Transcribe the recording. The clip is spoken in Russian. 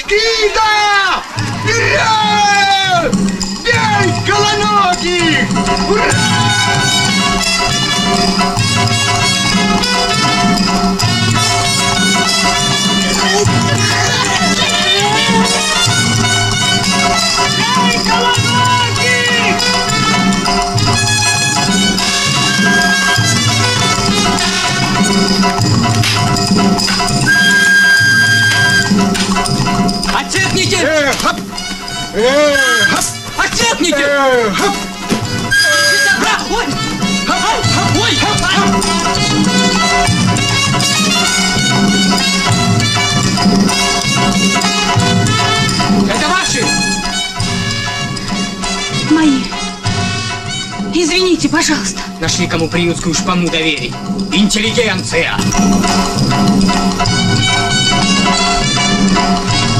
Скида! Вперед! Бей, голоногих! Ура! Бей, голоногих! Отцепните! Хоп! Хоп! Отцепните! Хоп! Ой! Ой! Это ваши? Мои. Извините, пожалуйста. Нашли, кому приютскую шпану доверить. Интеллигенция!